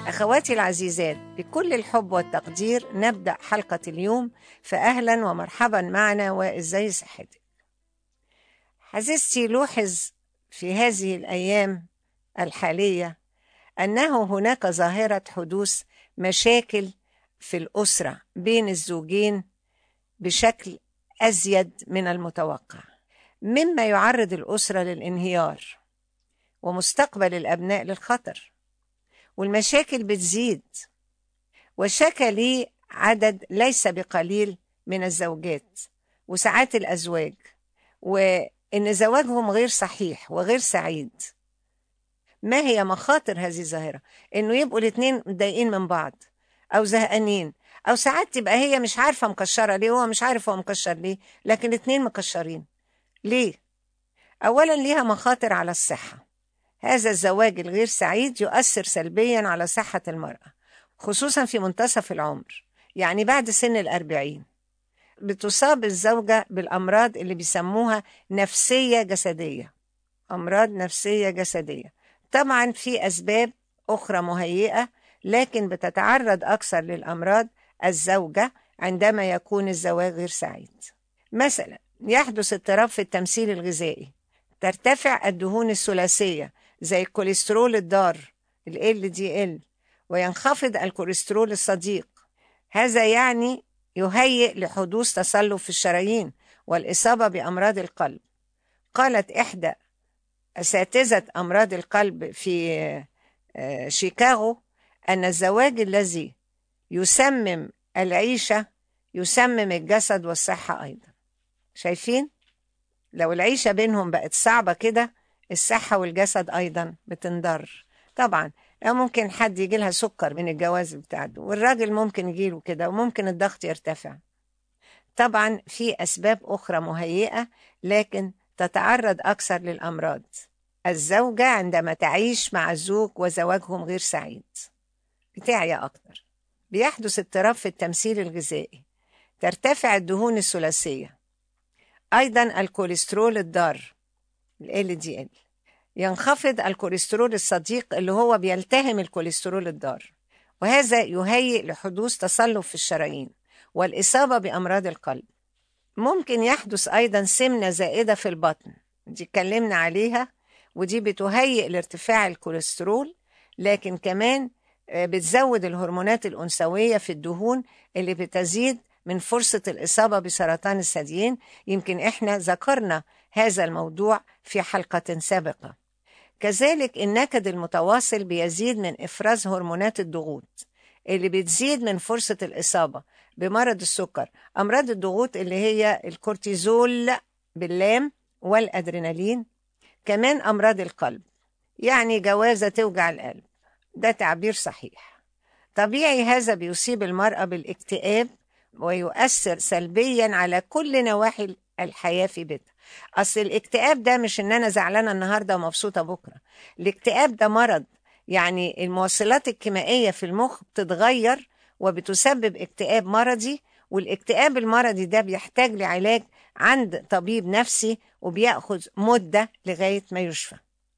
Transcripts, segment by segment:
أخواتي العزيزات، بكل الحب والتقدير نبدأ حلقة اليوم، فأهلا ومرحبا معنا وإزاي صحتك. عزيزتي، لوحظ في هذه الأيام الحالية أنه هناك ظاهرة حدوث مشاكل في الأسرة بين الزوجين بشكل أزيد من المتوقع، مما يعرض الأسرة للانهيار ومستقبل الأبناء للخطر، والمشاكل بتزيد. وشكى لي عدد ليس بقليل من الزوجات وساعات الأزواج، وإن زواجهم غير صحيح وغير سعيد. ما هي مخاطر هذه الظاهرة؟ إنه يبقوا الاتنين متضايقين من بعض أو زهقانين، أو ساعات تبقى هي مش عارفة مكشرة ليه، هو مش عارف هو مكشر ليه، لكن الاتنين مكشرين ليه؟ أولا ليها مخاطر على الصحة. هذا الزواج الغير سعيد يؤثر سلبيا على صحة المرأة، خصوصا في منتصف العمر، يعني بعد سن 40 بتصاب الزوجة بالأمراض اللي بيسموها نفسية جسدية، أمراض نفسية جسدية. طبعا في أسباب أخرى مهيئة، لكن بتتعرض أكثر للأمراض الزوجة عندما يكون الزواج غير سعيد. مثلا يحدث اضطراب في التمثيل الغذائي، ترتفع الدهون الثلاثية زي الكوليسترول الضار LDL، وينخفض الكوليسترول الصديق. هذا يعني يهيئ لحدوث تصلب في الشرايين والإصابة بأمراض القلب. قالت إحدى أساتذة أمراض القلب في شيكاغو أن الزواج الذي يسمم العيشة يسمم الجسد والصحة أيضا. شايفين؟ لو العيشة بينهم بقت صعبة كده، الصحة والجسد أيضا بتنضر. طبعا ممكن حد يجي لها سكر من الجواز بتاعته، والراجل ممكن يجيله كده، وممكن الضغط يرتفع. طبعا في أسباب أخرى مهيئة، لكن تتعرض أكثر للأمراض الزوجة عندما تعيش مع الزوج وزواجهم غير سعيد. بتعيا أكتر، بيحدث اضطراب في التمثيل الغذائي، ترتفع الدهون الثلاثية، أيضا الكوليسترول الضار LDL، ينخفض الكوليسترول الصديق اللي هو بيلتهم الكوليسترول الضار، وهذا يهيئ لحدوث تصلب في الشرايين والإصابة بأمراض القلب. ممكن يحدث أيضا سمنة زائدة في البطن، دي اتكلمنا عليها، ودي بتهيئ لارتفاع الكوليسترول، لكن كمان بتزود الهرمونات الأنثوية في الدهون اللي بتزيد من فرصة الإصابة بسرطان الثديين. يمكن إحنا ذكرنا هذا الموضوع في حلقة سابقة. كذلك النكد المتواصل بيزيد من إفراز هرمونات الضغوط اللي بتزيد من فرصة الإصابة بمرض السكر، أمراض الضغوط اللي هي الكورتيزول باللام والأدرينالين، كمان أمراض القلب، يعني جوازة توجع القلب، ده تعبير صحيح. طبيعي هذا بيصيب المرأة بالاكتئاب ويؤثر سلبيا على كل نواحي الحياة في بيتها. أصل الاكتئاب ده مش إن أنا زعلانة النهاردة ومبسوطة بكرة، الاكتئاب ده مرض، يعني الموصلات الكيميائية في المخ بتتغير وبتسبب اكتئاب مرضي، والاكتئاب المرضي ده بيحتاج لعلاج عند طبيب نفسي، وبيأخذ مدة لغاية ما يشفى.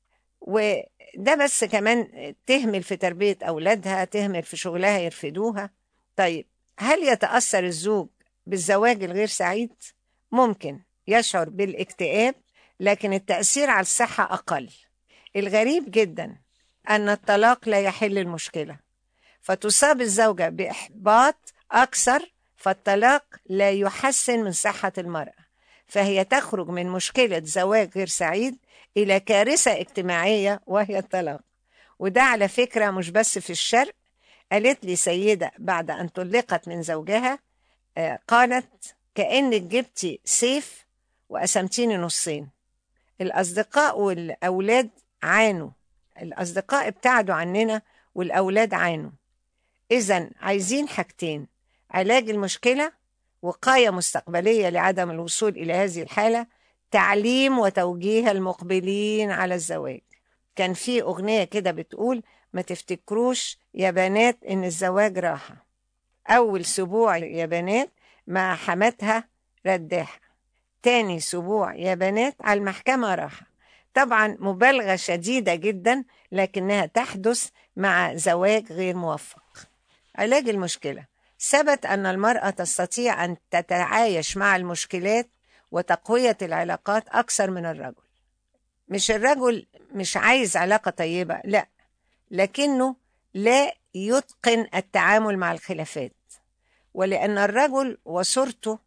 وده بس كمان تهمل في تربية أولادها، تهمل في شغلها يرفدوها. طيب هل يتأثر الزوج بالزواج الغير سعيد؟ ممكن يشعر بالاكتئاب، لكن التأثير على الصحة أقل. الغريب جدا أن الطلاق لا يحل المشكلة، فتصاب الزوجة بإحباط أكثر، فالطلاق لا يحسن من صحة المرأة، فهي تخرج من مشكلة زواج غير سعيد إلى كارثة اجتماعية وهي الطلاق. وده على فكرة مش بس في الشرق. قالت لي سيدة بعد أن طلقت من زوجها، قالت كأنك جبتي سيف وقسمتيني نصين. الأصدقاء والأولاد عانوا، الأصدقاء ابتعدوا عننا والأولاد عانوا. إذن عايزين حاجتين: علاج المشكلة، وقاية مستقبلية لعدم الوصول إلى هذه الحالة، تعليم وتوجيه المقبلين على الزواج. كان في أغنية كده بتقول: ما تفتكروش يا بنات إن الزواج راحة، أول سبوع يا بنات مع حماتها رداحة، تاني سبوع يا بنات على المحكمة راحة. طبعا مبالغة شديدة جدا، لكنها تحدث مع زواج غير موفق. علاج المشكلة: ثبت أن المرأة تستطيع أن تتعايش مع المشكلات وتقوية العلاقات أكثر من الرجل. مش الرجل مش عايز علاقة طيبة، لا، لكنه لا يتقن التعامل مع الخلافات، ولأن الرجل وصورته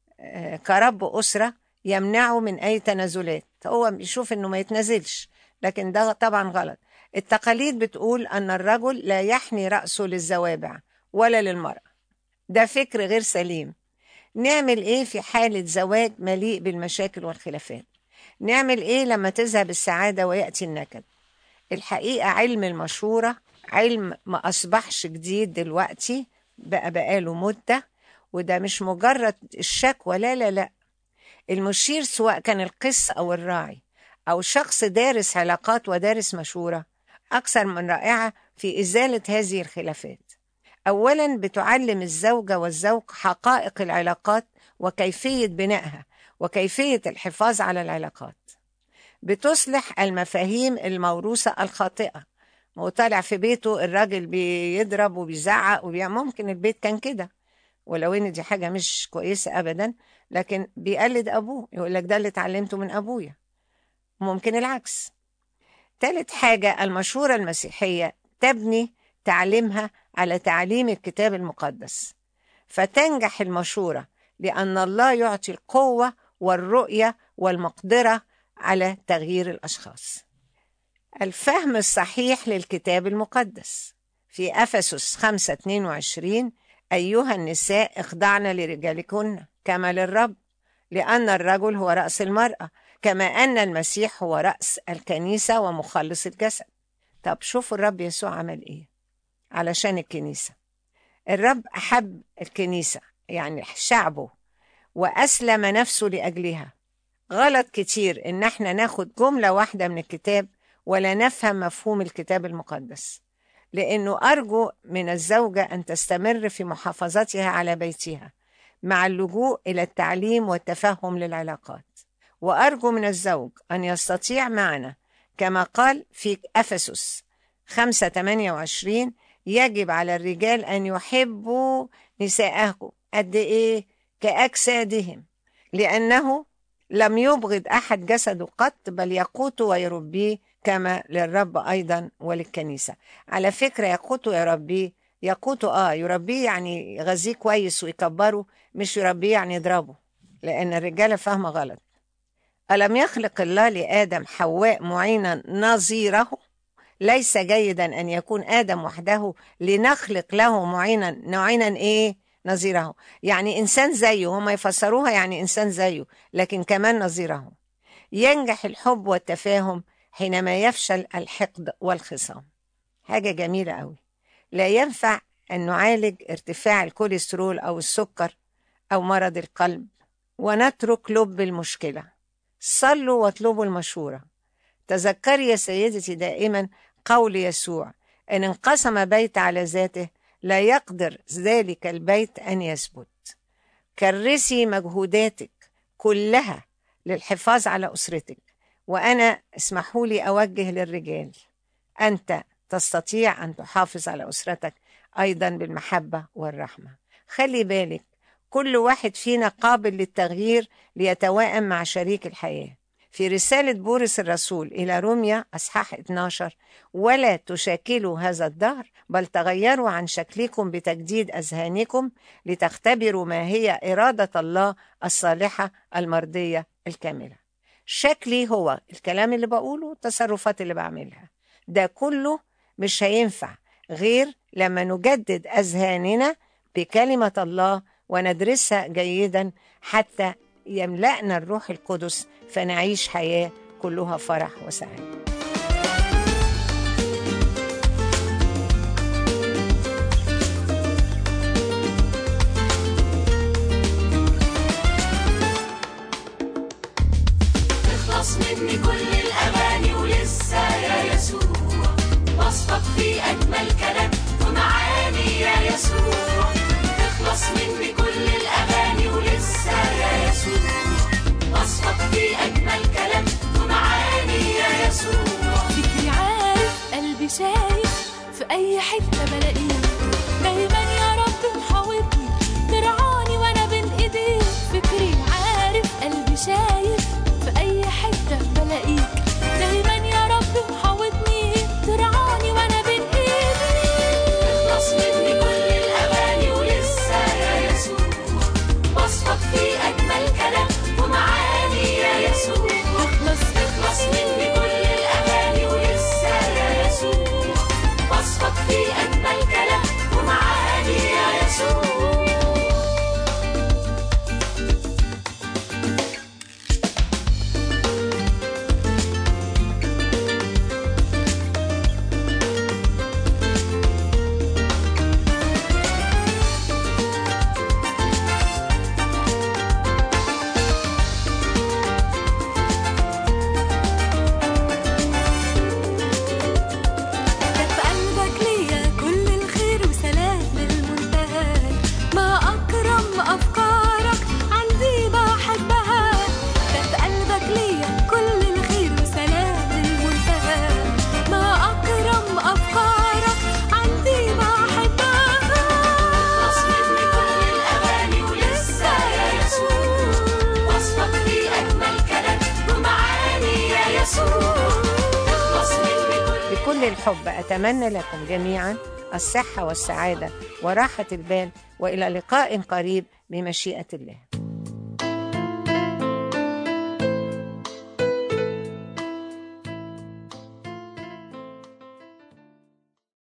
كرب أسرة يمنعه من أي تنازلات. هو بيشوف أنه ما يتنازلش، لكن ده طبعا غلط. التقاليد بتقول أن الرجل لا يحني رأسه للزوابع ولا للمرأة. ده فكر غير سليم. نعمل إيه في حالة زواج مليء بالمشاكل والخلافات؟ نعمل إيه لما تذهب السعادة ويأتي النكد؟ الحقيقة علم المشورة علم ما أصبحش جديد دلوقتي، بقاله مدة، وده مش مجرد الشكوى، لا لا لا. المشير سواء كان القس أو الراعي أو شخص دارس علاقات ودارس مشورة أكثر من رائعة في إزالة هذه الخلافات. أولا بتعلم الزوجة والزوج حقائق العلاقات وكيفية بنائها وكيفية الحفاظ على العلاقات. بتصلح المفاهيم الموروثة الخاطئة. وطالع في بيته الراجل بيضرب وبيزعق ممكن البيت كان كده، ولو ان دي حاجة مش كويسة ابدا، لكن بيقلد ابوه، يقول لك ده اللي اتعلمته من ابويا. ممكن العكس. ثالث حاجة: المشورة المسيحية تبني تعليمها على تعليم الكتاب المقدس، فتنجح المشورة لأن الله يعطي القوة والرؤية والمقدرة على تغيير الأشخاص. الفهم الصحيح للكتاب المقدس في أفسس 5:22: أيها النساء اخضعن لرجالكن كما للرب، لأن الرجل هو رأس المرأة، كما أن المسيح هو رأس الكنيسة ومخلص الجسد. طب شوفوا الرب يسوع عمل إيه علشان الكنيسة. الرب أحب الكنيسة، يعني شعبه، وأسلم نفسه لأجلها. غلط كتير إن احنا ناخد جملة واحدة من الكتاب ولا نفهم مفهوم الكتاب المقدس، لأنه أرجو من الزوجة أن تستمر في محافظتها على بيتها مع اللجوء إلى التعليم والتفهم للعلاقات، وأرجو من الزوج أن يستطيع معنا كما قال في أفسس 5:28: يجب على الرجال أن يحبوا نساءهم قد إيه؟ كأجسادهم، لأنه لم يبغض أحد جسده قط، بل يقوته ويربيه كما للرب أيضا وللكنيسة. على فكرة يقوته ويربيه، يقوته يربيه يعني يغذيه كويس ويكبره، مش يربيه يعني يضربه، لأن الرجالة فاهمة غلط. ألم يخلق الله لآدم حواء معينا نظيره؟ ليس جيدا أن يكون آدم وحده، لنخلق له معينا إيه؟ نظيره، يعني إنسان زيه. هم يفسروها يعني إنسان زيه، لكن كمان نظيره. ينجح الحب والتفاهم حينما يفشل الحقد والخصام. حاجة جميلة قوي. لا ينفع أن نعالج ارتفاع الكوليسترول أو السكر أو مرض القلب ونترك لب المشكلة. صلوا واطلبوا المشورة. تذكري يا سيدتي دائما قول يسوع: إن انقسم بيت على ذاته لا يقدر ذلك البيت أن يثبت. كرسي مجهوداتك كلها للحفاظ على أسرتك. وأنا اسمحوا لي أوجه للرجال: أنت تستطيع أن تحافظ على أسرتك أيضا بالمحبة والرحمة. خلي بالك، كل واحد فينا قابل للتغيير ليتوائم مع شريك الحياة. في رسالة بولس الرسول إلى روميا أصحاح 12: ولا تشاكلوا هذا الدهر، بل تغيروا عن شكلكم بتجديد أذهانكم لتختبروا ما هي إرادة الله الصالحة المرضية الكاملة. شكلي هو الكلام اللي بقوله، التصرفات اللي بعملها، ده كله مش هينفع غير لما نجدد أذهاننا بكلمة الله وندرسها جيدا حتى يملأنا الروح القدس، فنعيش حياة كلها فرح وسعادة. اخلص مني كل الأماني ولسه يا يسوع، وصفك في أجمل كلام ومعاني يا يسوع. اخلص مني كل الأماني ولسه يا يسوع، وصفك في أجمل كلام ومعاني يا يسوع. حتة بلاقيك، دايما يا رب محاوطني ترعاني وانا بين ايديك، فكري عارف قلبي شايف في اي حتة بلاقيك، دايما يا رب محاوطني ترعاني وانا بين ايديك. اخلص مني كل الأماني ولسه يا يسوع وصفك في أجمل كلام ومعاني يا يسوع. اخلص مني كل الأماني ولسه يا يسوع وصفك في أجمل كلام ومعاني يا يسوع. بكل الحب أتمنى لكم جميعا الصحة والسعادة وراحة البال، وإلى لقاء قريب بمشيئة الله.